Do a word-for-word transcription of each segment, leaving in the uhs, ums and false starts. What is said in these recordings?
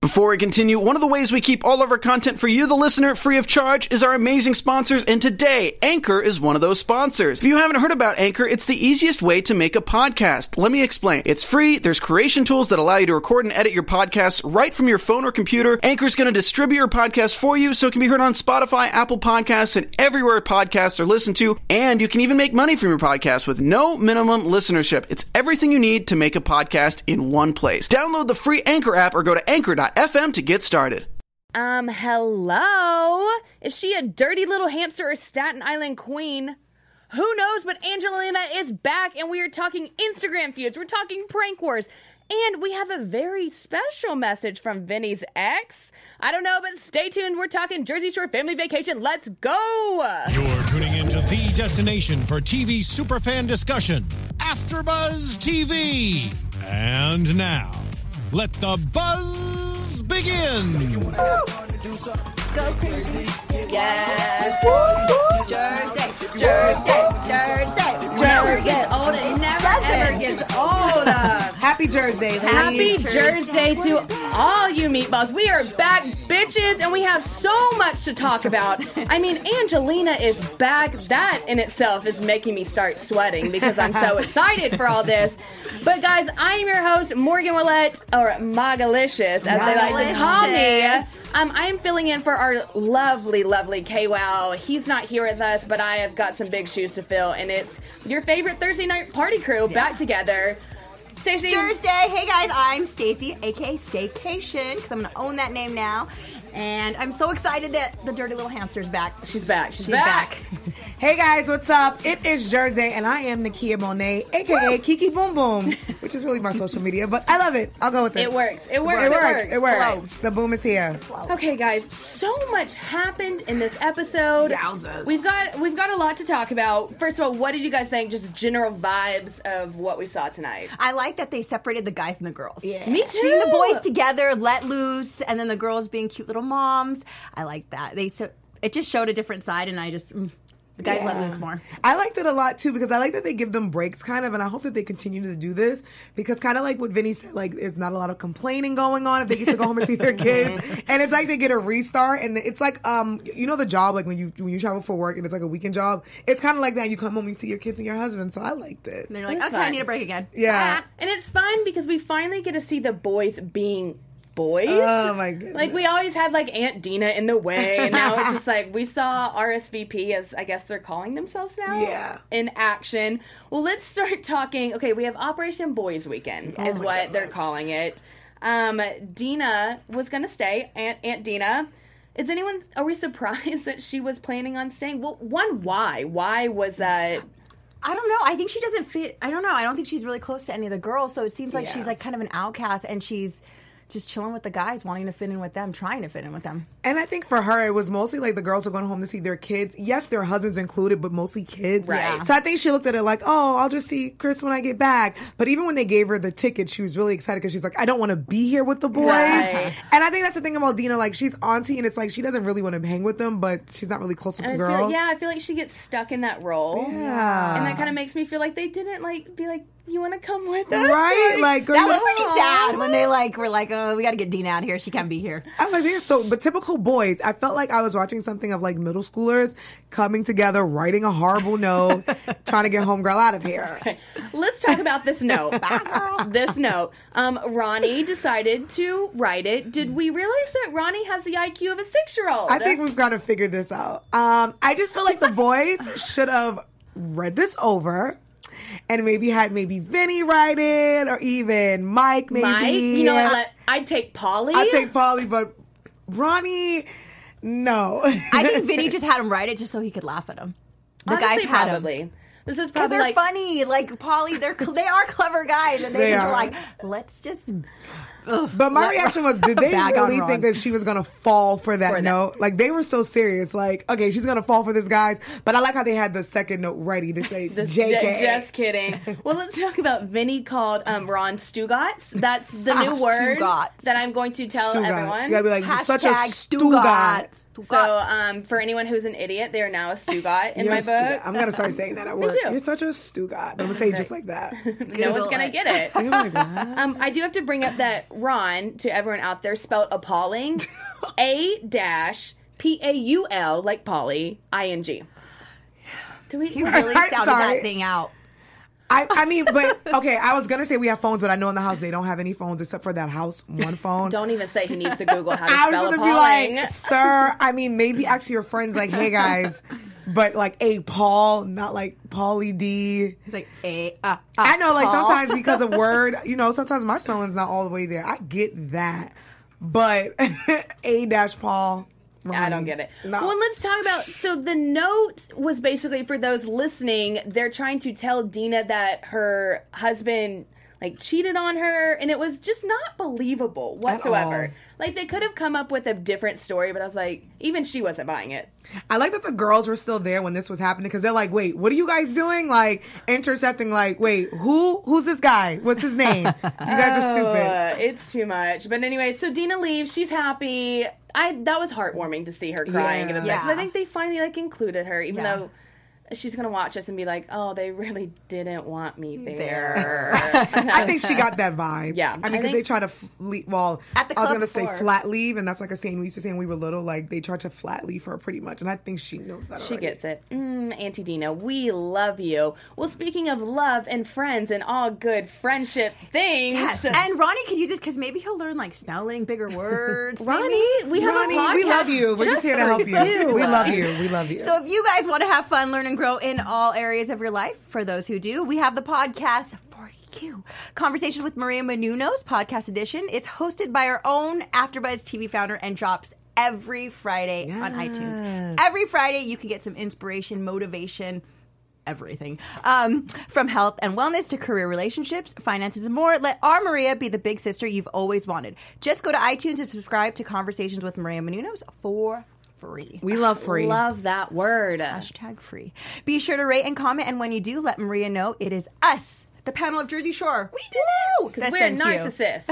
Before we continue, one of the ways we keep all of our content for you, the listener, free of charge is our amazing sponsors, and today, Anchor is one of those sponsors. If you haven't heard about Anchor, it's the easiest way to make a podcast. Let me explain. It's free, there's creation tools that allow you to record and edit your podcasts right from your phone or computer. Anchor is going to distribute your podcast for you so it can be heard on Spotify, Apple Podcasts, and everywhere podcasts are listened to, and you can even make money from your podcast with no minimum listenership. It's everything you need to make a podcast in one place. Download the free Anchor app or go to anchor dot f m to get started. Um, hello? Is she a dirty little hamster or Staten Island queen? Who knows, but Angelina is back, and we are talking Instagram feuds. We're talking prank wars. And we have a very special message from Vinny's ex. I don't know, but stay tuned. We're talking Jersey Shore family vacation. Let's go! You're tuning into the destination for T V superfan discussion, AfterBuzz T V. And now, let the buzz begin. Go crazy. Yes. Jersey, Jersey, Jersey. Never gets old. It never ever gets old. Happy Jersey. Happy Jersey to all you meatballs. We are back, bitches, and we have so much to talk about. I mean, Angelina is back. That in itself is making me start sweating because I'm so excited for all this. But guys, I am your host, Morgan Willette, or Magalicious, as they like to call me. Um, I am filling in for our lovely, lovely K-Wow. He's not here with us, but I have got some big shoes to fill, and it's your favorite Thursday night party crew yeah. back together. Stacey. Thursday. Hey guys, I'm Stacey, aka Staycation, because I'm going to own that name now. And I'm so excited that the dirty little hamster's back. She's back. She's, She's back. back. Hey guys, what's up? It is Jersey, and I am Nakia Monet, aka Woo! Kiki Boom Boom, which is really my social media, but I love it. I'll go with it. It works. It works. It works. It works. It works. The boom is here. Okay, guys. So much happened in this episode. Yowzers. We've got we've got a lot to talk about. First of all, what did you guys think? Just general vibes of what we saw tonight. I like that they separated the guys and the girls. Yeah. Me too. Seeing the boys together, let loose, and then the girls being cute little moms. I like that. They so it just showed a different side, and I just. Mm, The guys yeah. let loose more. I liked it a lot, too, because I like that they give them breaks, kind of, and I hope that they continue to do this, because kind of like what Vinny said, like, there's not a lot of complaining going on if they get to go home and see their kids, and it's like they get a restart, and it's like, um, you know the job, like, when you when you travel for work, and it's like a weekend job, it's kind of like that. You come home, you see your kids and your husband, so I liked it. And they're like, It's okay, fun. I need a break again. Yeah. Ah, and it's fun because we finally get to see the boys being boys. Oh, my goodness. Like, we always had, like, Aunt Dina in the way, and now it's just like, we saw R S V P, as I guess they're calling themselves now, Yeah. in action. Well, let's start talking. Okay, we have Operation Boys Weekend, Oh is my what goodness. they're calling it. Um, Dina was going to stay, Aunt, Aunt Dina. Is anyone, are we surprised that she was planning on staying? Well, one, why? Why was that... I don't know. I think she doesn't fit. I don't know. I don't think she's really close to any of the girls, so it seems like Yeah. she's like kind of an outcast, and she's just chilling with the guys, wanting to fit in with them, trying to fit in with them. And I think for her, it was mostly like the girls are going home to see their kids. Yes, their husbands included, but mostly kids. Right. Yeah. So I think she looked at it like, oh, I'll just see Chris when I get back. But even when they gave her the ticket, she was really excited because she's like, I don't want to be here with the boys. Right. And I think that's the thing about Dina. Like, she's auntie, and it's like she doesn't really want to hang with them, but she's not really close with And the I feel, girls. yeah, I feel like she gets stuck in that role. Yeah. And that kind of makes me feel like they didn't, like, be like, you want to come with us? Right? Like, girl, That was you're- pretty sad when they like were like, oh, we got to get Dina out here. She can't be here. I'm like, they're so, but typical boys. I felt like I was watching something of like middle schoolers coming together, writing a horrible note, trying to get homegirl out of here. Okay. Let's talk about this note. This note. Um, Ronnie decided to write it. Did we realize that Ronnie has the I Q of a six-year-old? I think we've got to figure this out. Um, I just feel like the boys should have read this over. And maybe had maybe Vinny write it, or even Mike, maybe. Mike, you know what? Let- I'd take Polly. I'd take Polly, but Ronnie, no. I think Vinny just had him write it just so he could laugh at him. The Honestly, guys had him. probably. This is Because probably they're like funny. Like, Polly, they're they are clever guys. And they, They just are. were like, let's just... Ugh. But my reaction was, did they Bag on really Ron. think that she was going to fall for that For that. note? Like, they were so serious. Like, okay, she's going to fall for this, guys. But I like how they had the second note ready to say the- J K. j- Just kidding. Well, let's talk about Vinny called um, Ron Stugatz. That's the Ah, new word Stugatz. that I'm going to tell Stugatz. everyone. You got to be like, you're such a Hashtag Stugatz. Stugatz. So, um, for anyone who's an idiot, they are now a Stugat in You're my a Stugatz. book. I'm going to start saying that at work. too. You're such a Stugatz. I'm going to say it just like that. No one's gonna it. get it. You're like, what? Um, I do have to bring up that Ron, to everyone out there, spelled appalling, A dash P A U L, like Polly, I N G. Do we You really I'm sounded sorry. that thing out. I, I mean, but okay, I was gonna say we have phones, but I know in the house they don't have any phones except for that house one phone. Don't even say he needs to Google how to I was spell gonna appalling. be like, sir, I mean, maybe ask your friends, like, hey guys, but like a Paul, not like Pauly D. It's like, a, uh, uh, I know, like Paul. sometimes because of word, you know, sometimes my spelling's not all the way there. I get that, but a dash Paul. I don't get it. No. Well, let's talk about. So the note was basically for those listening. They're trying to tell Dina that her husband like cheated on her, and it was just not believable whatsoever. all. Like they could have come up with a different story, but I was like, even she wasn't buying it. I like that the girls were still there when this was happening because they're like, wait, what are you guys doing? Like intercepting, like, wait, who, who's this guy? What's his name? You guys are stupid. Uh, it's too much. But anyway, so Dina leaves. She's happy. I that was heartwarming to see her crying. Yeah. And yeah. I Yeah. think they finally like included her, even Yeah. though she's gonna watch us and be like, "Oh, they really didn't want me there." I think she got that vibe. Yeah, I mean, I because think- they try to f- leave, well, At the I was club going to say before. flat leave, and that's like a saying we used to say when we were little. Like they tried to flat leave her pretty much, and I think she knows that. She already. gets it. Mm, Auntie Dina, we love you. Well, speaking of love and friends and all good friendship things, Yes. And Ronnie could use this because maybe he'll learn like spelling, bigger words. Ronnie, maybe. we have Ronnie, a podcast we love you. We're just, here to for help you. you. We love you. We love you. So if you guys want to have fun, learn, and grow in all areas of your life, for those who do, we have the podcast for you. Conversation with Maria Menounos, podcast edition. It's hosted by our own AfterBuzz T V founder and drops every Friday on iTunes. Every Friday, you can get some inspiration, motivation, everything. Um, from health and wellness to career relationships, finances, and more. Let our Maria be the big sister you've always wanted. Just go to iTunes and subscribe to Conversations with Maria Menounos for free. we love free. Love that word. Hashtag free. Be sure to rate and comment, and when you do, let Maria know it is us, the panel of Jersey Shore. We do! Because we're narcissists.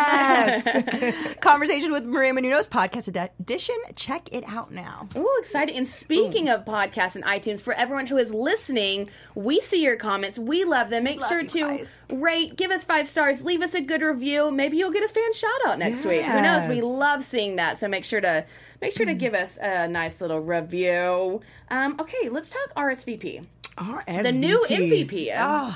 Yes. Conversation with Maria Menounos, podcast ed- edition. Check it out now. Ooh, exciting. And speaking of podcasts and iTunes, for everyone who is listening, we see your comments. We love them. Make Love sure you to guys. rate, give us five stars, leave us a good review. Maybe you'll get a fan shout out next week. Who knows? We Yes. love seeing that. So make sure to make sure to give us a nice little review. Um, okay, let's talk R S V P. R S V P. The new M V P.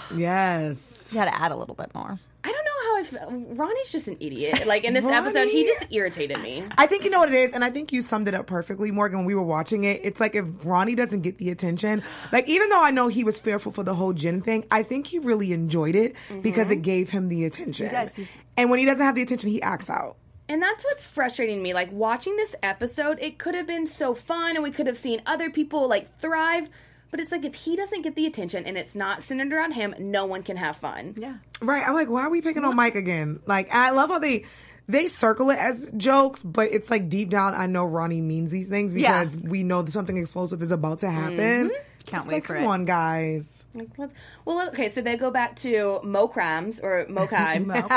Yes. You got to add a little bit more. I don't know how I feel. Ronnie's just an idiot. Like in this episode, he Ronnie- just irritated me. I think you know what it is, and I think you summed it up perfectly, Morgan, when we were watching it. It's like if Ronnie doesn't get the attention, like even though I know he was fearful for the whole Jen thing, I think he really enjoyed it because it gave him the attention. He does. He's- And when he doesn't have the attention, he acts out. And that's what's frustrating me. Like watching this episode, it could have been so fun and we could have seen other people like thrive. But it's like if he doesn't get the attention and it's not centered around him, no one can have fun. Yeah. Right. I'm like, why are we picking on Mike again? Like, I love how they they circle it as jokes, but it's like deep down, I know Ronnie means these things Yeah. because we know that something explosive is about to happen. Can't It's wait like, for come it. on, guys. Like, let's, well, okay, so they go back to Mo Crams or Mokai.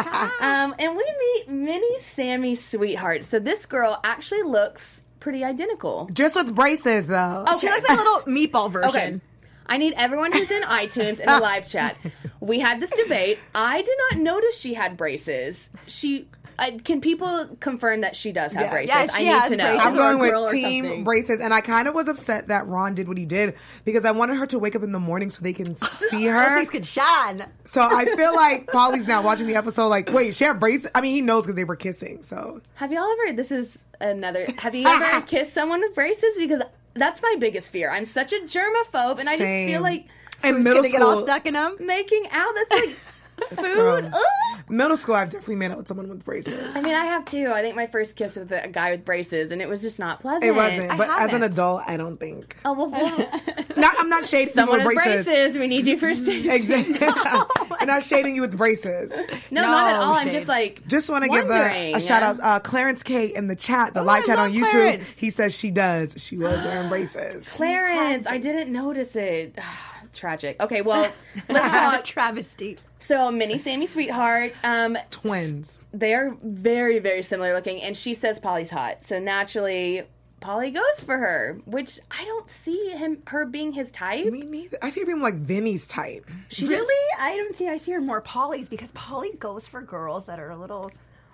um, and we meet Minnie Sammy Sweetheart. So this girl actually looks pretty identical. Just with braces, though. Okay. She looks like a little meatball version. Okay. I need everyone who's in iTunes in the live chat. We had this debate. I did not notice she had braces. She uh, can people confirm that she does have Yeah. braces? Yes, I she need has to know. braces. I'm or a going grill with or team something. braces, and I kind of was upset that Ron did what he did because I wanted her to wake up in the morning so they can see her. Things could shine. So I feel like Polly's now watching the episode like, wait, she had braces? I mean, he knows because they were kissing, so. Have y'all ever? This is another. Have you ever kissed someone with braces? Because that's my biggest fear. I'm such a germaphobe, and I just Same. feel like In middle Gonna get all school, stuck in them. making out. That's like food. gross. Ugh. middle school, I've definitely made out with someone with braces. I mean, I have too. I think my first kiss was with a guy with braces, and it was just not pleasant. It wasn't, I but as an haven't. adult, I don't think. Oh well, well Not, I'm not shading someone you with with braces. braces. We need you for stage. Exactly. I'm not shading you with braces. No, No not at all. I'm shade. just like Just want to give a, wondering. a shout out. Uh, Clarence K in the chat, the Oh, live I chat on love YouTube. Clarence. He says she does. She was wearing braces. Clarence. I didn't notice it. Tragic. Okay, well, let's talk. Travesty. So, Minnie Sammy Sweetheart. Um, Twins. they are very, very similar looking, and she says Polly's hot. So naturally, Polly goes for her, which I don't see him her being his type. Me neither. I see her being like Vinny's type. She really? just I don't see. I see her more Polly's because Polly goes for girls that are a little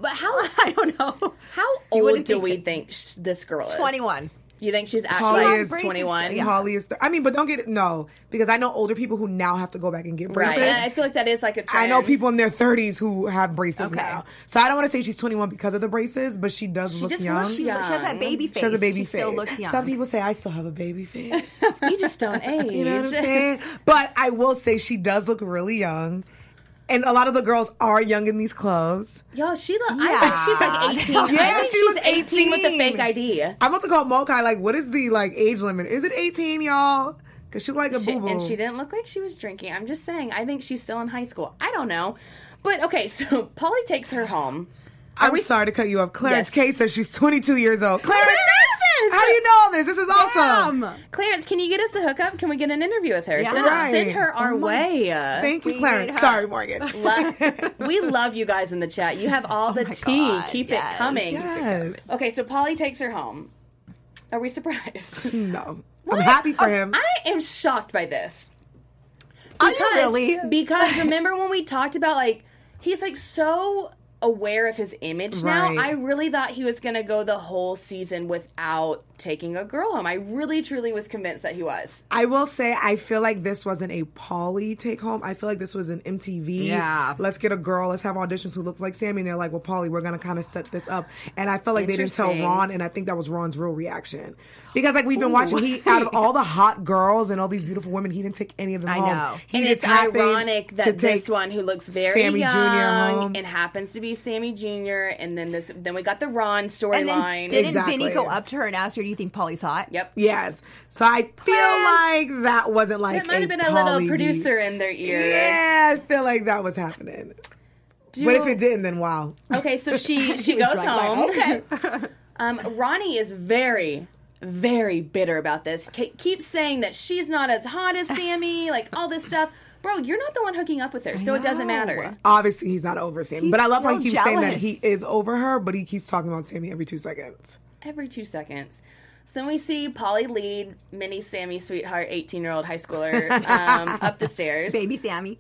But how I don't know. how You old wouldn't do think we that- think sh- this girl is? twenty-one. You think she's Holly actually is braces, twenty-one? yeah. Holly is. Th- I mean, but don't get it. No, because I know older people who now have to go back and get braces. Right. And I feel like that is like a trend. I know people in their thirties who have braces Okay. now. So I don't want to say she's twenty-one because of the braces, but she does She look just young. looks She, young. she has that baby face. She has a baby she face. still looks young. Some people say I still have a baby face. You just don't age. You know what I'm saying? But I will say she does look really young. And a lot of the girls are young in these clothes. Yo, she look. Yeah. I think she's like eighteen. Yeah, I think she she's looks eighteen with a eighteen. fake I D. I'm about to call Mokai, like, what is the, like, age limit? Is it eighteen, y'all? Because she look like a She, boo-boo. and she didn't look like she was drinking. I'm just saying. I think she's still in high school. I don't know. But okay, so Polly takes her home. I'm we- sorry to cut you off. Clarence Yes. K says she's twenty-two years old. Clarence, Clarence! how do you know this? This is awesome. Clarence, can you get us a hookup? Can we get an interview with her? Yeah. Send, Right. send her our way. Thank you, We Clarence. need her. Sorry, Morgan. Lo- we love you guys in the chat. You have all the my tea. God, Keep yes. it coming. Yes. Okay, so Polly takes her home. Are we surprised? No. I'm happy for Oh, him. I am shocked by this. Are you really? Because remember when we talked about, like, he's like so aware of his image now. Right. I really thought he was going to go the whole season without taking a girl home. I really, truly was convinced that he was. I will say, I feel like this wasn't a Pauly take home. I feel like this was an M T V. Yeah. Let's get a girl. Let's have auditions who looks like Sammy. And they're like, well, Pauly, we're going to kind of set this up. And I felt like they didn't tell Interesting. Ron. And I think that was Ron's real reaction. Because, like, we've been watching, he, out of all the hot girls and all these beautiful women, he didn't take any of them I home. know. He And just it's happened ironic to that take this one who looks very Sammy young Junior home. and happens to be Sammy Junior And then this, then we got the Ron And storyline. then didn't Exactly. Vinny go up to her and ask her, do you think Polly's hot? Yep. Yes. So I feel like that wasn't like That might have been a Pauly little D. producer in their ear. Yeah, I feel like that was happening. Do- But if it didn't, then wow. Okay, so she she was goes right, home. like, okay. um, Ronnie is very, very bitter about this. Ke- keeps saying that she's not as hot as Sammy, like all this stuff. Bro, you're not the one hooking up with her, so it doesn't know. matter. Obviously, he's not over Sammy. He's But I love how he still keeps saying that jealous. he is over her, but he keeps talking about Sammy every two seconds. Every two seconds. So we see Polly lead mini Sammy sweetheart, eighteen-year-old high schooler, um, up the stairs. Baby Sammy.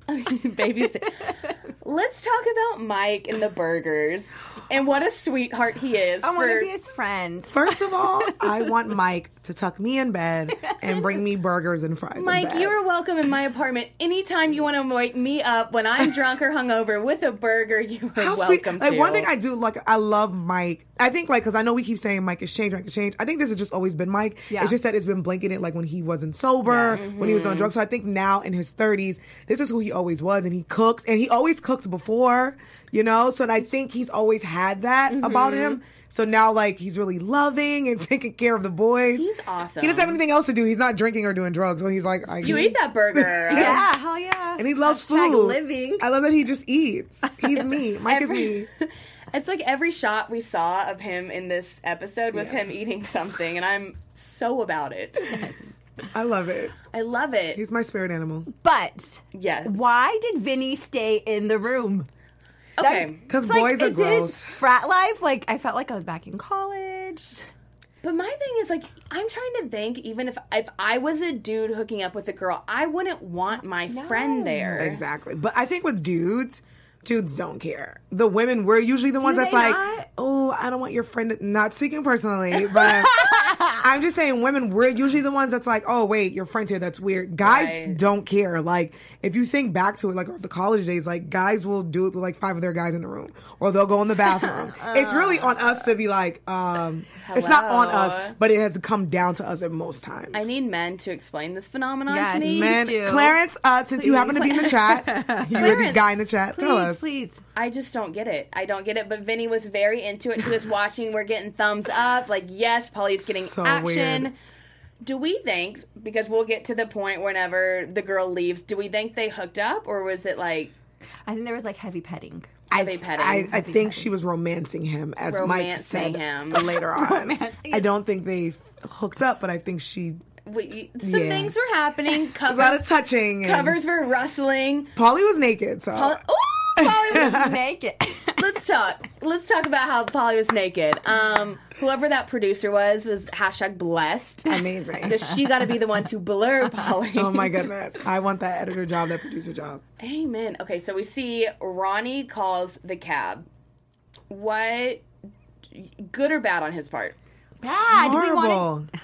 Baby. Sa- Let's talk about Mike and the burgers and what a sweetheart he is. I want for- to be his friend. First of all, I want Mike to tuck me in bed and bring me burgers and fries. in Mike, bed. you're welcome in my apartment anytime you want to wake me up when I'm drunk or hungover with a burger. You are How sweet. welcome Like to. one thing I do, like I love Mike. I think like because I know we keep saying Mike is changed, Mike is changed. I think this has just always been Mike. Yeah. It's just that it's been blanketed like when he wasn't sober, when he was on drugs. So I think now in his thirties, this is who he always was, and he cooks, and he always cooked before, you know. So I think he's always had that about him. So now, like, he's really loving and taking care of the boys. He's awesome. He doesn't have anything else to do. He's not drinking or doing drugs. So he's like, I You eat that burger. Yeah, hell yeah. And he loves Hashtag food. living. I love that he just eats. He's me. Mike Every- is me. It's like every shot we saw of him in this episode was Yeah. him eating something, and I'm so about it. I love it. I love it. He's my spirit animal. But yes. why did Vinny stay in the room? Okay. Because It's like, boys are is gross. this frat life? Like, I felt like I was back in college. But my thing is, like, I'm trying to think, even if if I was a dude hooking up with a girl, I wouldn't want my friend there. Exactly. But I think with dudes, dudes don't care. The women, we're usually the ones they that's like, not? oh, I don't want your friend to, not speaking personally, but I'm just saying women, we're usually the ones that's like, oh, wait, your friend's here. That's weird. Guys Right. don't care. Like, if you think back to it, like the college days, like guys will do it with like five of their guys in the room, or they'll go in the bathroom. It's really on us to be like, um, it's not on Hello? us, but it has come down to us at most times. I need men to explain this phenomenon Yes, to me. Man, do. Clarence, uh, since you happen to be in the chat, you were the Clarence, guy in the chat. Please, Tell us. please. I just don't get it. I don't get it. But Vinny was very into it. He was watching. We're getting thumbs up. Like, yes, Polly's getting So action. weird. Do we think, because we'll get to the point whenever the girl leaves, do we think they hooked up? Or was it like, I think there was like heavy petting. I, Heavy petting. I, I Heavy think she was romancing him, as Mike Romancing said him. later on. Romancing I don't think they hooked up, but I think she. we, some Yeah. things were happening. There's a lot of Covers, touching. And covers were rustling. Polly was naked, so. Polly, ooh, Polly was naked. Let's talk. Let's talk about how Polly was naked. Um, whoever that producer was was hashtag blessed. Amazing. Because she got to be the one to blur Polly. Oh my goodness. I want that editor job, that producer job. Amen. Okay, so we see Ronnie calls the cab. what, good or bad on his part? Bad. We Horrible. wanted-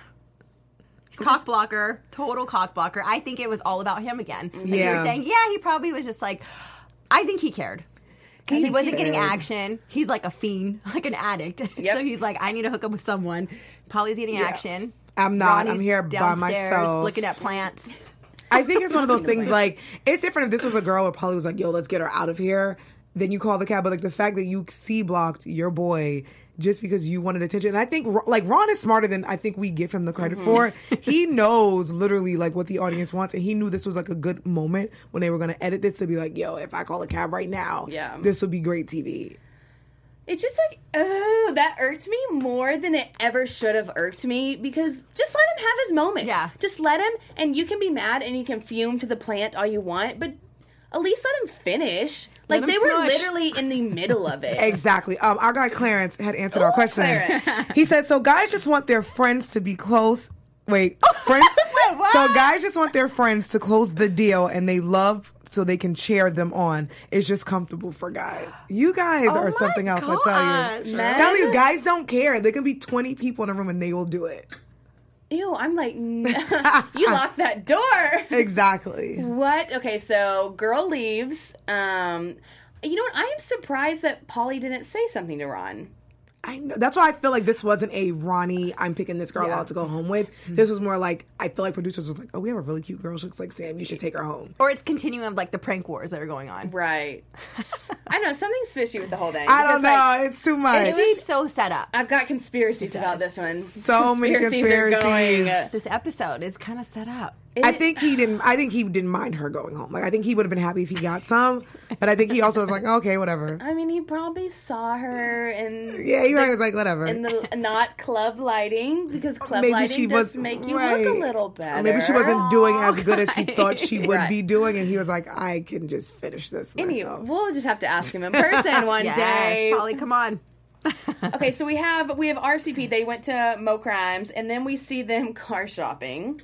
He's cock blocker, total cock blocker. I think it was all about him again. Like you Yeah. were saying, yeah, he probably was just like, I think he cared. Because he, He wasn't getting cared. action. He's like a fiend, like an addict. Yep. So he's like, I need to hook up with someone. Polly's getting action. I'm not. Ronnie's I'm here by downstairs myself. looking at plants. I think it's one of those things like, it's different if this was a girl where Polly was like, yo, let's get her out of here. Then you call the cab. But like the fact that you C-blocked your boy just because you wanted attention. And I think like Ron is smarter than I think we give him the credit Mm-hmm. for. He knows literally like what the audience wants. And he knew this was like a good moment when they were going to edit this to be like, yo, if I call a cab right now, Yeah. this would be great T V. It's just like, oh, that irked me more than it ever should have irked me because just let him have his moment. Yeah. Just let him, and you can be mad and you can fume to the plant all you want, but at least let him finish. Like, him they were smush. literally in the middle of it. Exactly. Um, our guy Clarence had answered Ooh, our question. Clarence. He said, so guys just want their friends to be close. Wait, friends? Wait, what? So guys just want their friends to close the deal and they love so they can cheer them on. It's just comfortable for guys. You guys Oh are my something else, I tell gosh. you. Man. I tell you, guys don't care. There can be twenty people in a room and they will do it. Ew, I'm like, n- you locked that door. Exactly. What? Okay, so girl leaves. Um, you know what? I am surprised that Polly didn't say something to Ron. I know. That's why I feel like this wasn't a Ronnie, I'm picking this girl Yeah. out to go home with. This was more like, I feel like producers was like, oh, we have a really cute girl. She looks like Sam. You should take her home. Or it's continuing of like the prank wars that are going on. Right. I don't know. Something's fishy with the whole thing. I don't because, know. like, It's too much. It seems so set up. I've got conspiracies about this one. So many Are conspiracies. going. This episode is kind of set up. I think he didn't. I think he didn't mind her going home. Like I think he would have been happy if he got some, but I think he also was like, okay, whatever. I mean, he probably saw her and Yeah, he was like, whatever. in the not club lighting because club Maybe lighting she does was make you right. look a little better. Or maybe she wasn't doing as good as he thought she would Right. be doing, and he was like, I can just finish this Any, myself. we'll just have to ask him in person one Yes, day. Polly, come on. Okay, so we have we have R C P. They went to Mo Crimes, and then we see them car shopping.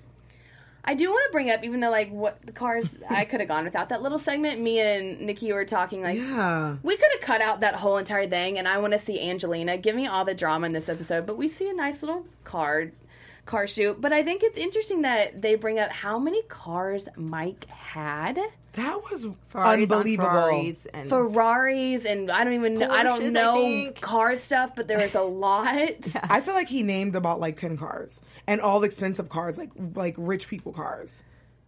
I do want to bring up, even though like what the cars, I could have gone without that little segment. Me and Nikki were talking like, Yeah. we could have cut out that whole entire thing, and I want to see Angelina. Give me all the drama in this episode, but we see a nice little car car shoot. But I think it's interesting that they bring up how many cars Mike had. That was Ferraris on unbelievable. Ferraris and Ferraris, and I don't even know, I Porsches, don't I know think. car stuff, but there was a lot. I feel like he named about like ten cars and all expensive cars, like like rich people cars.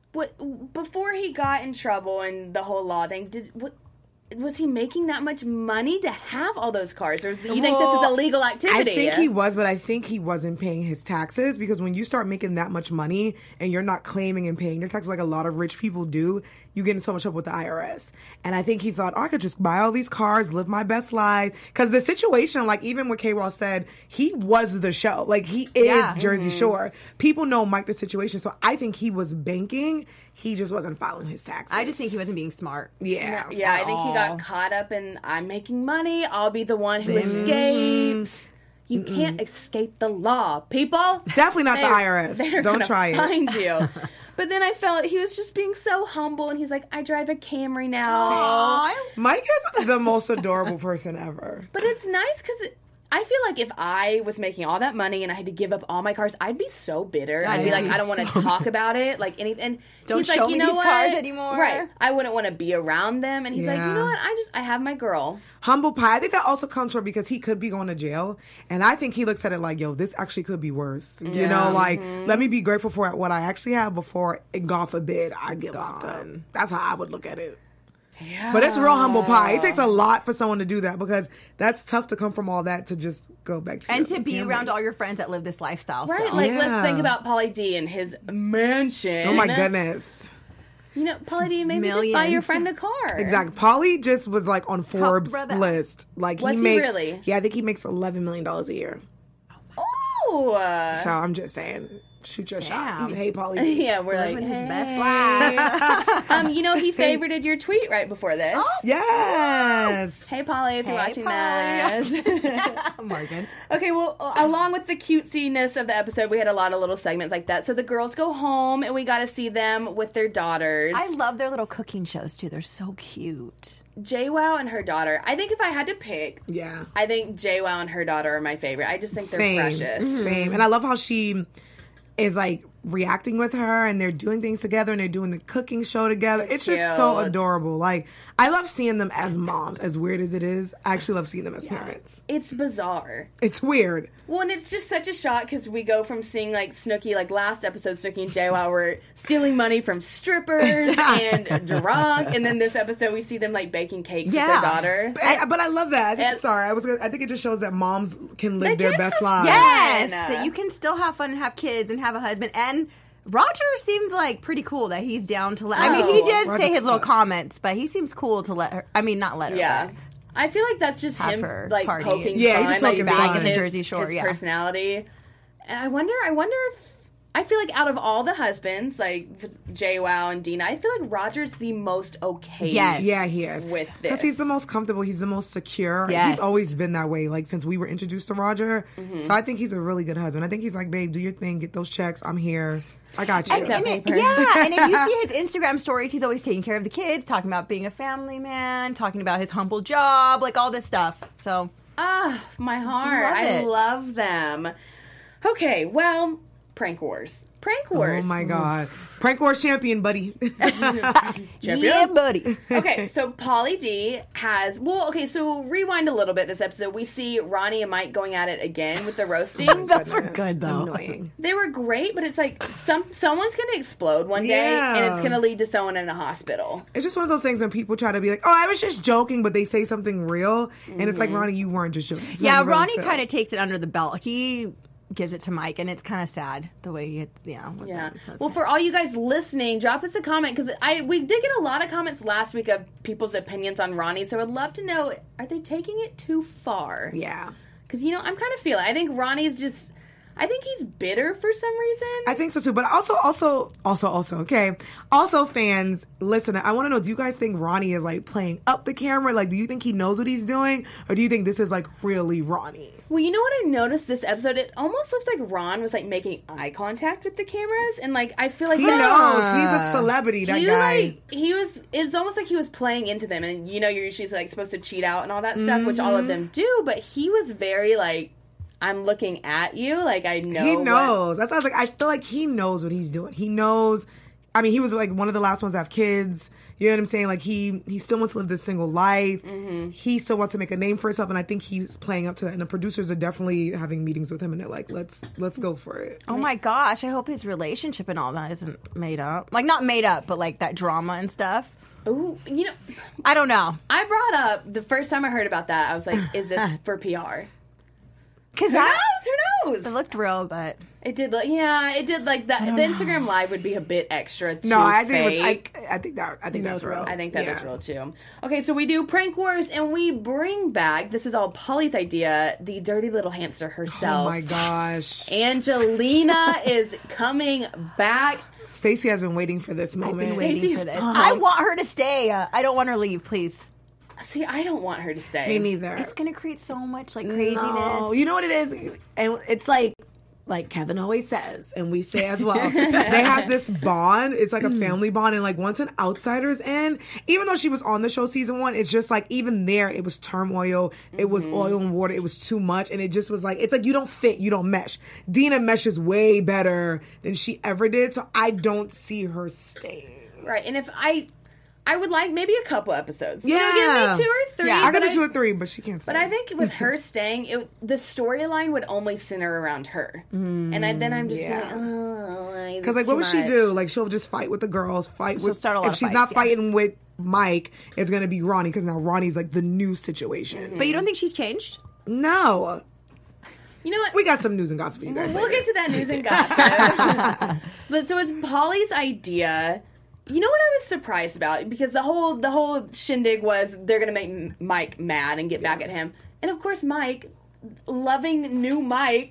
What before he got in trouble and the whole law thing? Did what? Was he making that much money to have all those cars, or do you think this is a Well, legal I activity? think he was, but I think he wasn't paying his taxes because when you start making that much money and you're not claiming and paying your taxes like a lot of rich people do, you get in so much trouble with the I R S. And I think he thought, oh, I could just buy all these cars, live my best life. Because the situation, like even what K-Ross said, he was the show. Like he is Yeah. Jersey Mm-hmm. Shore. People know Mike the situation. So I think he was banking. He just wasn't filing his taxes. I just think he wasn't being smart. Yeah. Yeah, I at think he all. got caught up in I'm making money. I'll be the one who escapes. You can't escape the law, people. Definitely not the They're- I R S. they're Don't gonna try it. Find you. But then I felt he was just being so humble, and he's like, "I drive a Camry now." Mike is the most adorable person ever. But it's nice because I feel like if I was making all that money and I had to give up all my cars, I'd be so bitter. I'd be I'd like, be I don't want to talk about it. Like any and Don't he's show like, you me know these what? cars anymore. Right. I wouldn't want to be around them. And he's like, you Yeah. know what? I just I have my girl. Humble pie. I think that also comes from because he could be going to jail, and I think he looks at it like, "Yo, this actually could be worse." You know, like let me be grateful for what I actually have before, God forbid, I get locked up. That's how I would look at it. Yeah. But it's real humble pie. It takes a lot for someone to do that because that's tough to come from all that to just go back to And your to be family. around all your friends that live this lifestyle Right. still. Like Yeah. let's think about Pauly D and his mansion. Oh my goodness. You know, Pauly D, maybe just buy your Millions. friend a car. Exactly. Polly just was like on Forbes' brother. list. Like Was he he makes really? Yeah, I think he makes eleven million dollars a year. Oh. So I'm just saying, shoot your Damn. shot. Hey, Pauly. Yeah, we're like, Living his hey. best life. um, you know, he favorited your tweet right before this. Oh. Yes. Hey, Polly, if you're Hey, watching Polly. this. Morgan. Okay, well, along with the cutesiness of the episode, we had a lot of little segments like that. So the girls go home, and we got to see them with their daughters. I love their little cooking shows, too. They're so cute. JWoww and her daughter. I think if I had to pick, Yeah. I think JWoww and her daughter are my favorite. I just think they're Same. precious. Same. And I love how she is like reacting with her and they're doing things together and they're doing the cooking show together. It's just so Cute. adorable. Like, I love seeing them as moms, as weird as it is. I actually love seeing them as parents. It's bizarre. It's weird. Well, and it's just such a shock because we go from seeing like Snooki, like last episode, Snooki and JWoww were stealing money from strippers and drunk, and then this episode we see them like baking cakes Yeah. with their daughter. But I, but I love that. I think, And- sorry, I was. Gonna, I think it just shows that moms can live They their can best have lives. Yes! Fun. So you can still have fun and have kids and have a husband. And Roger seems like pretty cool that he's down to let... I mean, he Oh, did Roger's say his little fun. comments, but he seems cool to let her... I mean, not let her. Yeah. but- I feel like that's just Have him, her like party. poking Yeah, fun, he's just like poking being fun. In the his- Jersey Shore, his yeah. personality. And I wonder, I wonder if I feel like out of all the husbands, like JWoww and Dina, I feel like Roger's the most okay. Yes. Yeah, he is. With this. Because he's the most comfortable. He's the most secure. Yes. He's always been that way, like, since we were introduced to Roger. So I think he's a really good husband. I think he's like, babe, do your thing. Get those checks. I'm here. I got you. And, and it- paper. yeah, and if you see his Instagram stories, he's always taking care of the kids, talking about being a family man, talking about his humble job, like all this stuff. So, Ah, my heart. Love I it. love them. Okay, well, prank wars. Prank wars. Oh my God. Prank Wars champion, buddy. yeah, buddy. Okay, so Pauly D has well. Okay, so rewind a little bit. This episode, we see Ronnie and Mike going at it again with the roasting. Those were good, though. Annoying. They were great, but it's like some someone's gonna explode one day, Yeah. and it's gonna lead to someone in a hospital. It's just one of those things when people try to be like, oh, I was just joking, but they say something real. And it's like, Ronnie, you weren't just joking. This is Yeah, how you really Ronnie feel. kind of takes it under the belt. He gives it to Mike, and it's kind of sad the way he, yeah. with Yeah. them. So it's Well, kinda- for all you guys listening, drop us a comment because I we did get a lot of comments last week of people's opinions on Ronnie. So I'd love to know: are they taking it too far? Yeah. Because you know, I'm kind of feeling. I think Ronnie's just. I think he's bitter for some reason. I think so too. But also, also, also, also, okay. Also, fans, listen, I want to know, do you guys think Ronnie is like playing up the camera? Like, do you think he knows what he's doing? Or do you think this is like really Ronnie? Well, you know what I noticed this episode? It almost looks like Ron was like making eye contact with the cameras, and like I feel like He that- knows. He's a celebrity, that he guy. like he was. It was almost like he was playing into them, and you know you're usually like supposed to cheat out and all that stuff, which all of them do. But he was very like, I'm looking at you, like I know. he what- knows. That's why I was like, I feel like he knows what he's doing. He knows. I mean, he was like one of the last ones to have kids. You know what I'm saying? Like he he still wants to live this single life. Mm-hmm. He still wants to make a name for himself, and I think he's playing up to that. And the producers are definitely having meetings with him, and they're like, let's let's go for it. oh my gosh, I hope his relationship and all that isn't made up. Like, not made up, but like that drama and stuff. Ooh, you know, I don't know. I brought up the first time I heard about that. I was like, is this for P R? Because Who that knows? Who knows? it looked real, but It did look, yeah, it did like that. The Instagram live would be a bit extra too No, I think fake. it was, I, I think that I think that's real. I think that is Yeah. real too. Okay, so we do prank wars and we bring back, this is all Polly's idea, the dirty little hamster herself. Oh my gosh. Angelina is coming back. Stacey has been waiting for this moment. been waiting Stacey's for this. pumped. I want her to stay. Uh, I don't want her to leave, please. See, I don't want her to stay. Me neither. It's gonna create so much like craziness. No, you know what it is? And it's like, like Kevin always says, and we say as well, they have this bond. It's like a family bond. And like once an outsider's in, even though she was on the show season one, it's just like even there, it was turmoil. It was oil and water. It was too much. And it just was like, it's like you don't fit, you don't mesh. Dina meshes way better than she ever did. So I don't see her staying. Right, and if I, I would like maybe a couple episodes. You know, Yeah. give me two or three. Yeah. I got but the two or three, but she can't stay. But I think with her staying, it, the storyline would only center around her, and I, then I'm just yeah. like, oh, Because like, what would she do? Like, she'll just fight with the girls. Fight She'll with. start a lot if of she's fights, not yeah. fighting with Mike, it's gonna be Ronnie. Because now Ronnie's like the new situation. But you don't think she's changed? No, You know what? we got some news and gossip for you guys. We'll later. get to that news and gossip. But so it's Polly's idea. You know what I was surprised about? Because the whole the whole shindig was they're gonna make M- Mike mad and get back at him, and of course Mike, loving new Mike,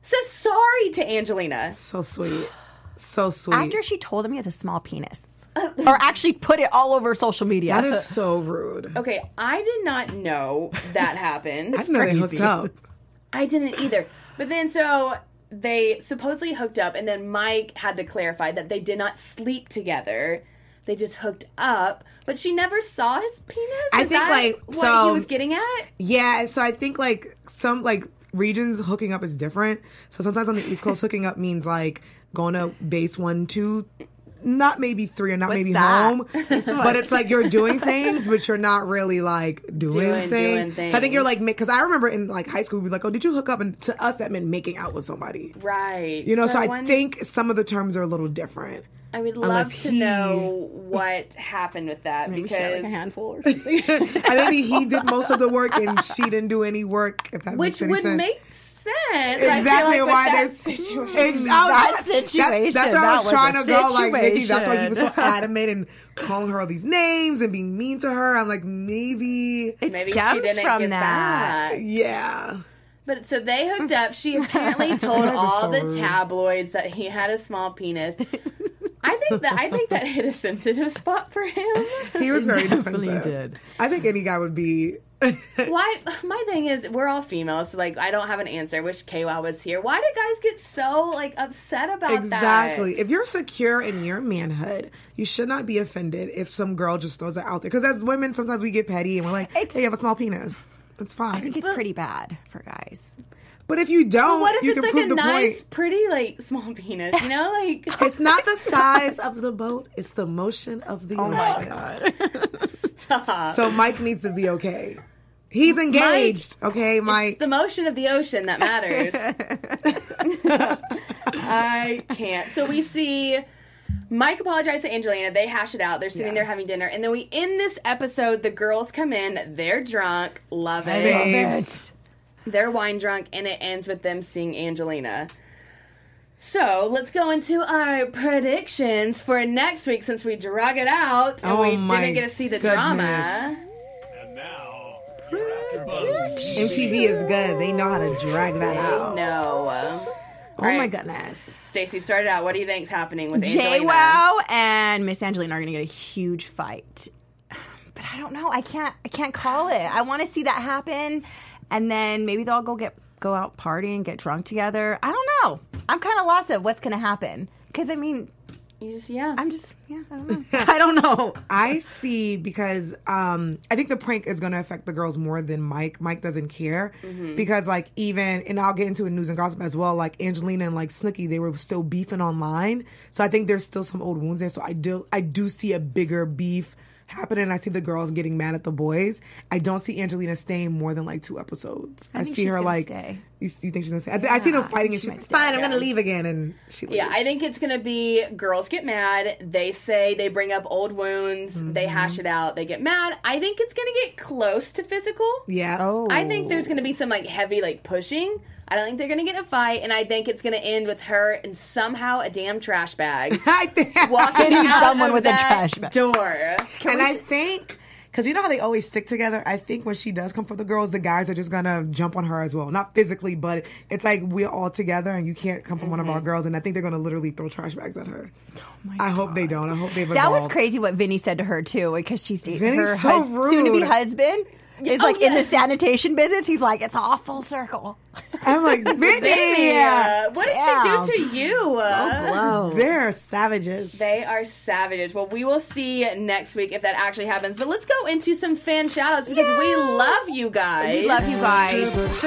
says sorry to Angelina. So sweet. So sweet. After she told him he has a small penis. Or actually put it all over social media. That is so rude. Okay, I did not know that happened. I didn't know they hooked up. I didn't either. But then so they supposedly hooked up, and then Mike had to clarify that they did not sleep together. They just hooked up, but she never saw his penis. Is I think, that like, what so- he was getting at? Yeah, so I think like some like regions hooking up is different. So sometimes on the East Coast, hooking up means like going to base one, two, not maybe three, or not What's maybe that? home. But it's like you're doing things, but you're not really like doing, Doing- things. doing So I think you're things. like, because I remember in like high school, we'd be like, oh, did you hook up? And to us, that meant making out with somebody. Right. You know, so, I wonder- think some of the terms are a little different. I would love unless to he- know what happened with that Maybe she had because like a handful or something. I think he did most of the work and she didn't do any work, if that which makes any would sense. make sense. I Exactly feel like why with that there's situation. Ex- I was- That that- situation, that's where I that was was trying a to go. Like Nikki, that's why he was so situation. adamant and calling her all these names and being mean to her. I'm like, maybe, It Maybe she stems didn't from get that. back. yeah. But so they hooked up. She apparently told guys are all so the rude. tabloids that he had a small penis. I think that I think that hit a sensitive spot for him. He was very definitely defensive. did. I think any guy would be. Why? My thing is, we're all females, so like I don't have an answer. I wish K Y was here. Why do guys get so like upset about Exactly. that? If you're secure in your manhood, you should not be offended if some girl just throws it out there. Because as women, sometimes we get petty and we're like, It's- hey, you have a small penis. It's fine. I think it's pretty bad for guys. But if you don't, what if you it's can like prove a the nice, point. pretty, like small penis? You know, like It's not the size of the boat, it's the motion of the ocean. Oh my God. stop. So Mike needs to be okay. He's engaged, okay, Mike. The motion of the ocean that matters. I can't. So we see Mike apologized to Angelina. They hash it out. They're sitting Yeah. there having dinner. And then we end this episode. The girls come in. They're drunk. Love it. Babes. They're wine drunk. And it ends with them seeing Angelina. So let's go into our predictions for next week since we drug it out and Oh we my didn't get to see the goodness. drama. And now, you're AfterBuzz M T V is good. They know how to drag that out. No. Oh my goodness. Stacey, start it out. What do you think's happening with J Angelina? Wow and Miss Angelina are going to get a huge fight. But I don't know. I can't. I can't call it. I want to see that happen, and then maybe they'll go get go out partying, get drunk together. I don't know. I'm kind of lost at what's going to happen because I mean, You just, yeah. I'm just yeah. I don't know. I don't know. I see because um, I think the prank is going to affect the girls more than Mike. Mike doesn't care because, like, even and I'll get into it in news and gossip as well. Like Angelina and like Snooki, they were still beefing online, so I think there's still some old wounds there. So I do, I do see a bigger beef happening. I see the girls getting mad at the boys. I don't see Angelina staying more than like two episodes. I, think see she's her gonna like. stay. You, you think she's gonna stay? I, th- I see them Yeah, fighting, I and think she's she might fine. stay, I'm gonna yeah. leave again, and she. Leaves. Yeah, I think it's going to be girls get mad. They say they bring up old wounds. They hash it out. They get mad. I think it's going to get close to physical. Yeah. Oh, I think there's going to be some like heavy like pushing. I don't think they're going to get in a fight. And I think it's going to end with her and somehow a damn trash bag I think. walking Hitting out someone of with a that trash bag. door. and I think, because you know how they always stick together, I think when she does come for the girls, the guys are just going to jump on her as well. Not physically, but it's like we're all together and you can't come for one of our girls. And I think they're going to literally throw trash bags at her. I hope they don't. I hope they've that was evolved. craady what Vinny said to her too, because she's dating Vinny's her so hus- soon-to-be rude. husband. Is oh, like in the yes. sanitation business. He's like, it's all full circle. I'm like, Vinny! Yeah. What did Damn. she do to you? Whoa. They're savages. They are savages. Well, we will see next week if that actually happens. But let's go into some fan shoutouts because we love you guys. We love you guys.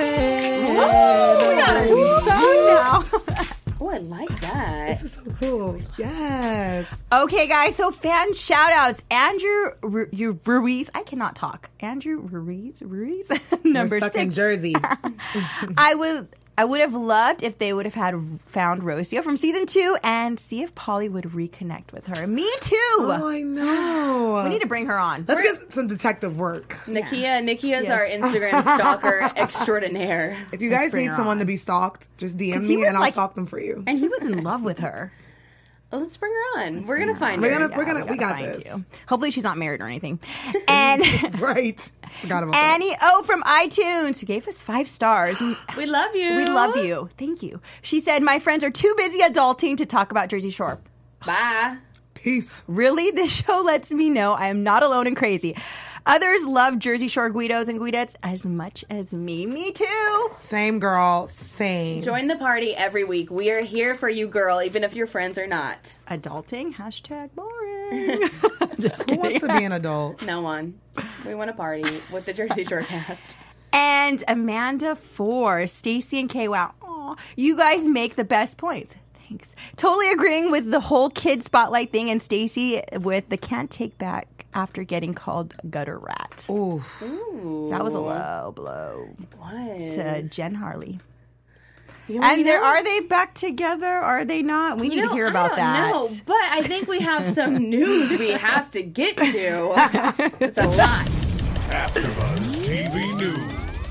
Oh, we got a new song now. Oh, I like that. This is so cool. Yes. Okay, guys, so fan shout outs. Andrew Ru- you- Ruiz. I cannot talk. Andrew Ruiz. Ruiz? Number We're stuck in six. Jersey. I would. I would have loved if they would have had found Rocio from season two and see if Polly would reconnect with her. Me too. Oh, I know. We need to bring her on. Let's get some detective work. Nakia, Nikia is Yes. our Instagram stalker extraordinaire. If you guys bring need her someone on. to be stalked, just D M 'Cause he me was and I'll like- stalk them for you. And he was in love with her. Let's bring her on. We're gonna find We're her. gonna, Yeah, we're gonna, gotta we got find this. you. Hopefully she's not married or anything. And Right. Forgot about that. Annie O from iTunes, who gave us five stars. We love you. We love you. Thank you. She said, my friends are too busy adulting to talk about Jersey Shore. Bye. Peace. Really? This show lets me know I am not alone and crazy. Others love Jersey Shore Guidos and Guidettes as much as me. Me too. Same girl, same. Join the party every week. We are here for you, girl, even if your friends are not. Adulting? Hashtag boring. Just Who kidding. wants to be an adult? No one. We want to party with the Jersey Shore cast. And Amanda Four, Stacy and Kay. Wow. Aw, you guys make the best points. Thanks. Totally agreeing with the whole kid spotlight thing, and Stacy with the can't take back after getting called gutter rat. Ooh. Ooh. That was a low blow What? to Jen Harley. You And there know- are they back together? Are they not? We need You know, to hear I about don't that. know, but I think we have some news we have to get to. It's a lot. AfterBuzz T V News.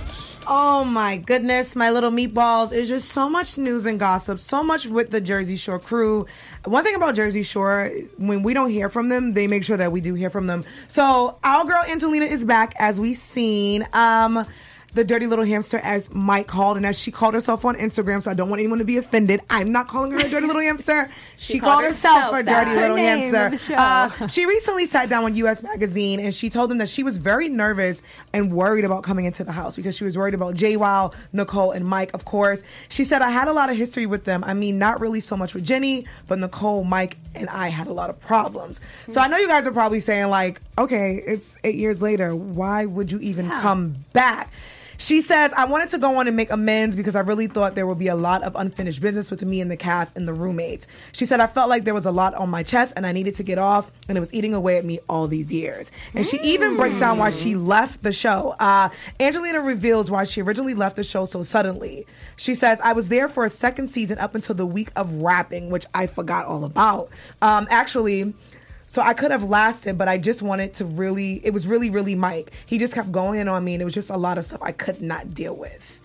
Oh my goodness, my little meatballs. There's just so much news and gossip, so much with the Jersey Shore crew. One thing about Jersey Shore, when we don't hear from them, they make sure that we do hear from them. So our girl Angelina is back, as we've seen. Um, the dirty little hamster, as Mike called, and as she called herself on Instagram, so I don't want anyone to be offended. I'm not calling her a dirty little hamster. She, She called, called herself, herself a that. dirty little Her name hamster. of the show. Uh, she recently sat down with U S Magazine, and she told them that she was very nervous and worried about coming into the house because she was worried about J W, Nicole, and Mike, of course. She said, I had a lot of history with them. I mean, not really so much with Jenny, but Nicole, Mike, and I had a lot of problems. So I know you guys are probably saying, like, okay, it's eight years later. Why would you even come back? She says, I wanted to go on and make amends because I really thought there would be a lot of unfinished business with me and the cast and the roommates. She said, I felt like there was a lot on my chest and I needed to get off, and it was eating away at me all these years. And she even breaks down why she left the show. Uh, Angelina reveals why she originally left the show so suddenly. She says, I was there for a second season up until the week of wrapping, which I forgot all about. Um, actually... So I could have lasted, but I just wanted to really, it was really, really Mike. He just kept going in on me, and it was just a lot of stuff I could not deal with.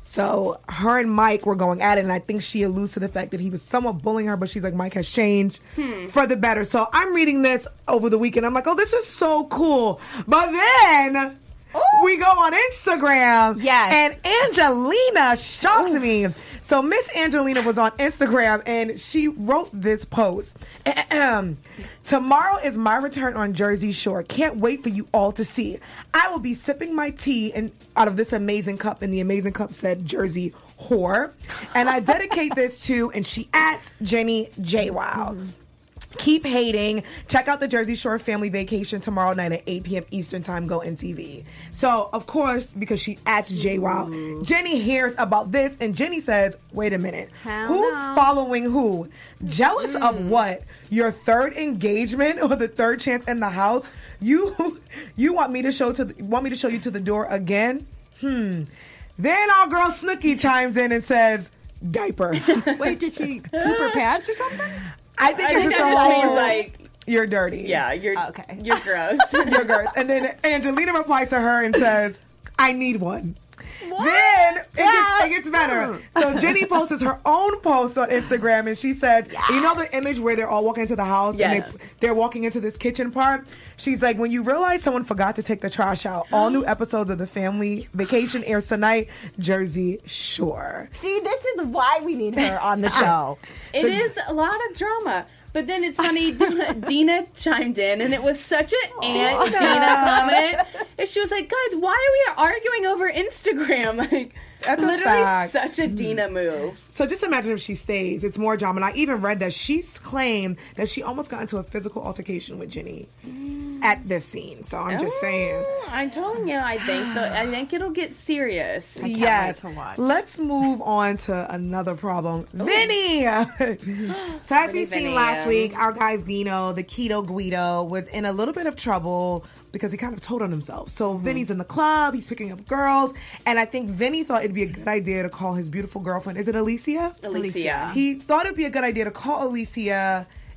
So her and Mike were going at it, and I think she alludes to the fact that he was somewhat bullying her, but she's like, Mike has changed Hmm. for the better. So I'm reading this over the weekend. I'm like, oh, this is so cool. But then... we go on Instagram. Yes. And Angelina shocked me. So Miss Angelina was on Instagram and she wrote this post. Ahem. Tomorrow is my return on Jersey Shore. Can't wait for you all to see. I will be sipping my tea and out of this amazing cup, and the amazing cup said Jersey Whore. And I dedicate this to, and she at Jenny J W. Keep hating. Check out the Jersey Shore Family Vacation tomorrow night at eight p.m. Eastern Time. Go M T V. So, of course, because she at J W, Jenny hears about this, and Jenny says, wait a minute. Hell Who's no. following who? Jealous of what? Your third engagement or the third chance in the house? You you want me to show to the, want me to show you to the door again? Hmm. Then our girl Snooki chimes in and says, diaper. Wait, did she poop her pants or something? I think I it's think just that a just whole, means, like, you're dirty. yeah, you're Okay. You're gross. Your girth. And then Angelina replies to her and says, I need one. Then it gets, it gets better. So Jenny posts her own post on Instagram, and she says, you know the image where they're all walking into the house Yes. and they, they're walking into this kitchen part? She's like, when you realize someone forgot to take the trash out, all new episodes of the Family Vacation airs tonight, Jersey Shore. See, this is why we need her on the show. It is a lot of drama. But then it's funny, Dina, Dina chimed in, and it was such an Aunt Dina comment. And she was like, guys, why are we arguing over Instagram? Like, That's a literally fact. such a Dina move. So just imagine if she stays. It's more drama. And I even read that she's claimed that she almost got into a physical altercation with Jenny at this scene. So I'm just saying. Oh, I'm telling you, I think the, I think it'll get serious. Yes. wait to watch. Let's move on to another problem. Vinny! so as Vinny, we've seen Vinny, last um, week, our guy Vino, the keto Guido, was in a little bit of trouble because he kind of told on himself. So Mm-hmm. Vinny's in the club, he's picking up girls, and I think Vinny thought it'd be a good idea to call his beautiful girlfriend. Is it Alicia? Alicia. He thought it'd be a good idea to call Alicia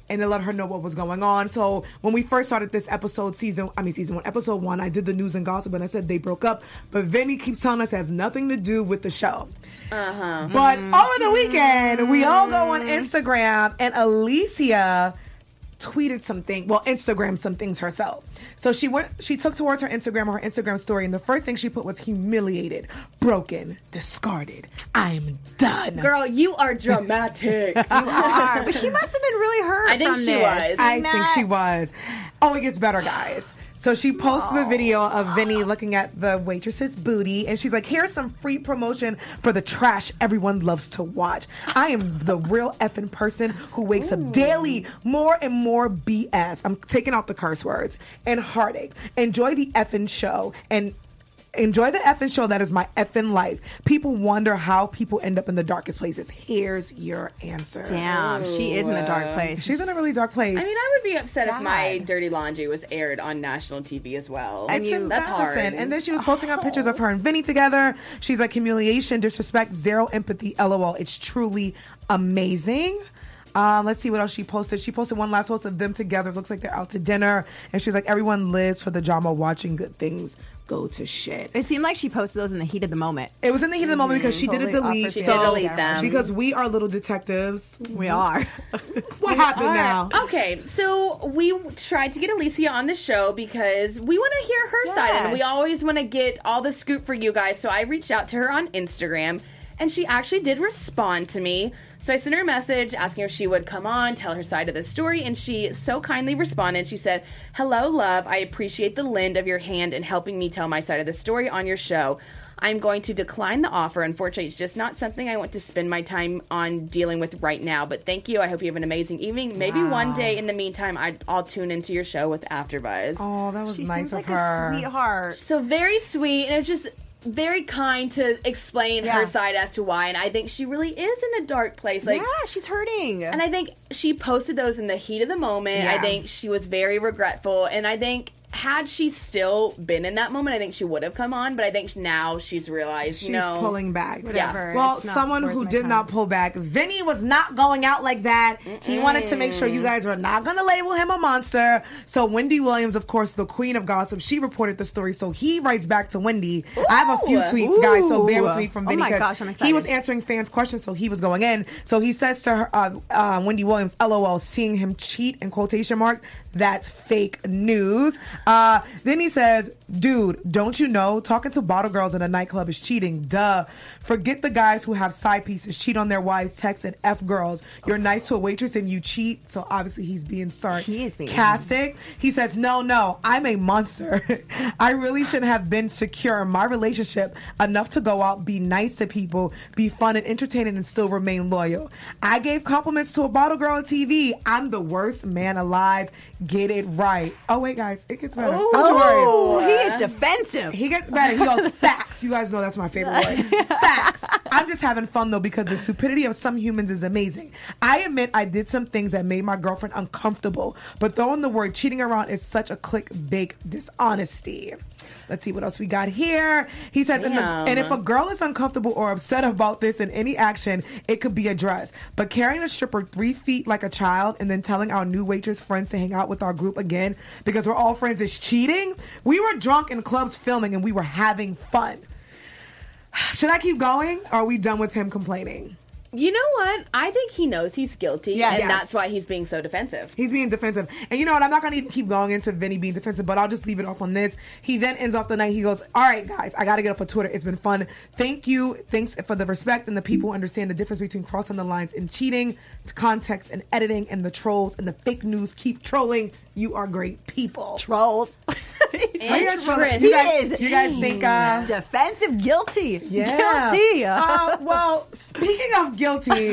and to let her know what was going on. So when we first started this episode, season, I mean season one, episode one, I did the news and gossip, and I said they broke up. But Vinny keeps telling us it has nothing to do with the show. Uh-huh. But mm-hmm. over the weekend, we all go on Instagram, and Alicia tweeted something, well, Instagram some things herself. So she went, she took towards her Instagram, her Instagram story, and the first thing she put was humiliated, broken, discarded. I'm done. Girl, you are dramatic. You are. But she must have been really hurt. I think from she this. was. I Not- think she was. Oh, it gets better, guys. So she posted the video of Vinny looking at the waitress's booty, and she's like, here's some free promotion for the trash everyone loves to watch. I am the real effing person who wakes up daily, more and more B S. I'm taking out the curse words. And heartache. Enjoy the effing show. And enjoy the effing show that is my effing life. People wonder how people end up in the darkest places. Here's your answer. Damn, she is in a dark place. She's in a really dark place. I mean, I would be upset Sad. if my dirty laundry was aired on national T V as well. It's mean, that's hard. embarrassing. And then she was posting up pictures of her and Vinny together. She's like, humiliation, disrespect, zero empathy, LOL. It's truly amazing. Um, let's see what else she posted. She posted one last post of them together. Looks like they're out to dinner. And she's like, everyone lives for the drama, watching good things go to shit. It seemed like she posted those in the heat of the moment. It was in the heat of the moment because she didn't Totally delete. offered She to did so- delete them. Because we are little detectives. We are. What happened now? Okay, so we tried to get Alicia on the show because we want to hear her side, and we Yes. always want to get all the scoop for you guys. So I reached out to her on Instagram, and she actually did respond to me. So I sent her a message asking if she would come on, tell her side of the story, and she so kindly responded. She said, "Hello, love. I appreciate the lend of your hand in helping me tell my side of the story on your show. I'm going to decline the offer. Unfortunately, it's just not something I want to spend my time on dealing with right now. But thank you. I hope you have an amazing evening. Maybe Wow. one day in the meantime, I, I'll tune into your show with AfterBuzz." Oh, that was She nice seems of like her. a sweetheart. So very sweet, and it was just very kind to explain Yeah. her side as to why. And I think she really is in a dark place. Like, yeah, she's hurting. and I think she posted those in the heat of the moment. Yeah. I think she was very regretful. And I think had she still been in that moment, I think she would have come on. But I think now she's realized, She's you know, pulling back. Whatever. Well, It's not someone worth who my did time. not pull back. Vinny was not going out like that. He wanted to make sure you guys were not going to label him a monster. So Wendy Williams, of course, the queen of gossip, she reported the story. So he writes back to Wendy. I have a few tweets, guys, so bear with me from Oh Vinny. my 'cause gosh, I'm He excited. was answering fans' questions, so he was going in. So he says to her, uh, uh, Wendy Williams, LOL, seeing him cheat in quotation mark, that's fake news. Uh, then he says, dude, don't you know talking to bottle girls in a nightclub is cheating? Duh. Forget the guys who have side pieces, cheat on their wives, text and F girls. You're nice to a waitress and you cheat. So obviously he's being He is being- sarcastic. He says, no, no, I'm a monster. I really shouldn't have been secure in my relationship enough to go out, be nice to people, be fun and entertaining and still remain loyal. I gave compliments to a bottle girl on T V. I'm the worst man alive. Get it right. Oh, wait, guys. It gets better. Ooh. Don't you worry. Oh, he is defensive. He gets better. He goes, facts. You guys know that's my favorite word. Facts. I'm just having fun, though, because the stupidity of some humans is amazing. I admit I did some things that made my girlfriend uncomfortable, but throwing the word cheating around is such a clickbait dishonesty. Let's see what else we got here. He says, and, the, Damn. and if a girl is uncomfortable or upset about this in any action, it could be addressed. But carrying a stripper three feet like a child and then telling our new waitress friends to hang out with our group again because we're all friends is cheating? We were drunk in clubs filming and we were having fun. Should I keep going? Or are we done with him complaining? you know what? I think he knows he's guilty, Yes. and Yes. that's why he's being so defensive. He's being defensive. And you know what? I'm not going to even keep going into Vinny being defensive, but I'll just leave it off on this. He then ends off the night. He goes, all right, guys, I got to get up for Twitter. It's been fun. Thank you. Thanks for the respect and the people who understand the difference between crossing the lines and cheating, context and editing, and the trolls and the fake news. Keep trolling. You are great people. Trolls. Are you guys, Interest. really- you guys, you guys think... Uh, Defensive, guilty. Yeah. Guilty. Uh, well, speaking of guilty,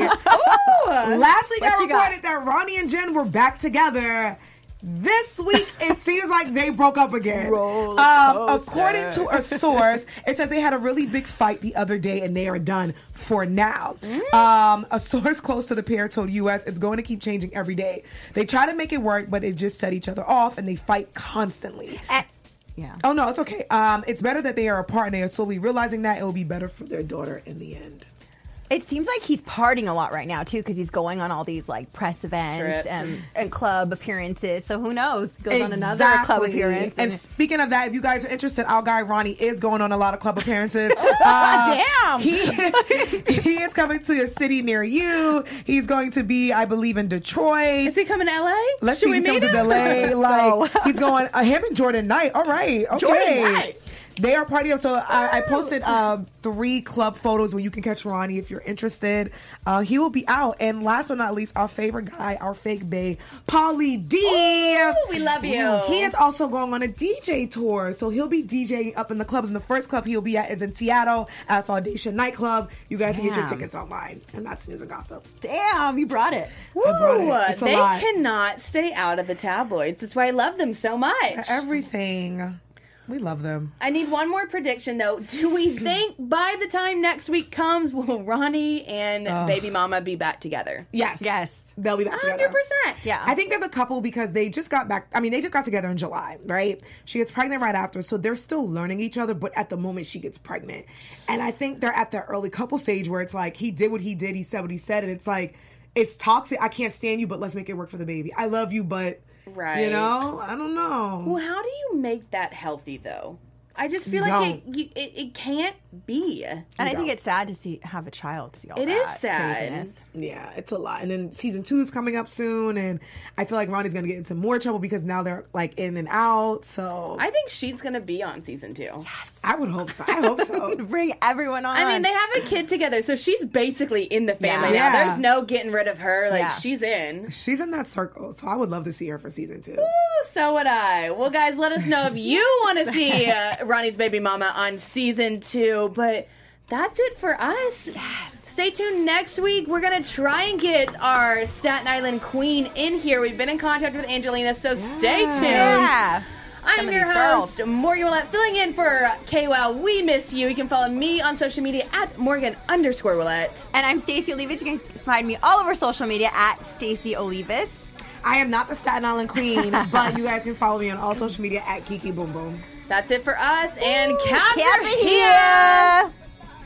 last week What I you got? reported that Ronnie and Jen were back together. This week, it seems like they broke up again. Roller Um, coaster. according to a source, it says they had a really big fight the other day and they are done for now. Um, a source close to the pair told U S it's going to keep changing every day. They try to make it work, but it just set each other off and they fight constantly. And- yeah. Oh, no, it's okay. Um, it's better that they are apart and they are slowly realizing that it will be better for their daughter in the end. It seems like he's partying a lot right now, too, because he's going on all these, like, press events and, and club appearances. So who knows? Goes exactly. on another club appearance. And, and speaking of that, if you guys are interested, our guy Ronnie is going on a lot of club appearances. uh, Damn! He, he is coming to a city near you. He's going to be, I believe, in Detroit. Is he coming to L A? Let's Should see we if he's meet coming to him? L A. Like, he's going, uh, him and Jordan Knight. All right. Okay. Jordan Knight. They are partying. So I, I posted um, three club photos where you can catch Ronnie if you're interested. Uh, he will be out. And last but not least, our favorite guy, our fake bae, Pauly D. Ooh, we love you. He is also going on a D J tour. So he'll be DJing up in the clubs. And the first club he'll be at is in Seattle at Foundation Nightclub. You guys can get your Damn. tickets online. And that's news and gossip. Damn, you brought it. Woo, brought it. It's a they lot. cannot stay out of the tabloids. That's why I love them so much. Everything. We love them. I need one more prediction, though. Do we think by the time next week comes, will Ronnie and Ugh. baby mama be back together? Yes. Yes. They'll be back one together. hundred percent. Yeah. I think they're the couple because they just got back. I mean, they just got together in July, right? She gets pregnant right after, so they're still learning each other, but at the moment she gets pregnant. And I think they're at the early couple stage where it's like, he did what he did, he said what he said, and it's like, it's toxic. I can't stand you, but let's make it work for the baby. I love you, but, Right. you know, I don't know. Well, how do you make that healthy, though? I just feel like it, Don't. you, it it can't be. And I think don't. it's sad to see have a child see all It that is sad. craziness. Yeah, it's a lot. And then season two is coming up soon, and I feel like Ronnie's going to get into more trouble because now they're like in and out. So I think she's going to be on season two. I would hope so. I hope so. Bring everyone on. I mean, they have a kid together, so she's basically in the family Yeah. now. Yeah. There's no getting rid of her. Like, Yeah. she's in. She's in that circle, so I would love to see her for season two. Ooh, so would I. Well, guys, let us know if you want to see uh, Ronnie's baby mama on season two. But that's it for us. Yes. Stay tuned next week. We're going to try and get our Staten Island queen in here. We've been in contact with Angelina, so stay tuned. yeah. I'm Some of your these host, girls. Morgan Willett, filling in for K W O W. We miss you. You can follow me on social media at Morgan underscore Willett. And I'm Stacey Olivas. You can find me all over social media at Stacey Olivas. I am not the Staten Island queen, but you guys can follow me on all social media at Kiki Boom Boom. That's it for us, and Cats Cats are are here! here!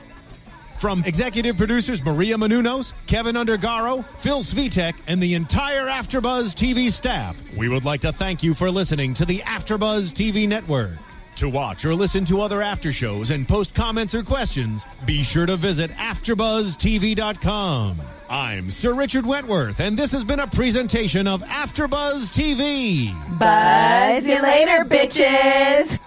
From executive producers Maria Menounos, Kevin Undergaro, Phil Svitek, and the entire AfterBuzz T V staff, we would like to thank you for listening to the AfterBuzz T V network. To watch or listen to other after shows and post comments or questions, be sure to visit after buzz T V dot com. I'm Sir Richard Wentworth, and this has been a presentation of AfterBuzz T V. Buzz you later, bitches!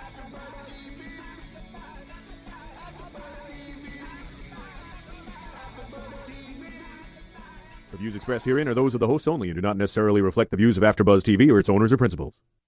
The views expressed herein are those of the hosts only and do not necessarily reflect the views of AfterBuzz T V or its owners or principals.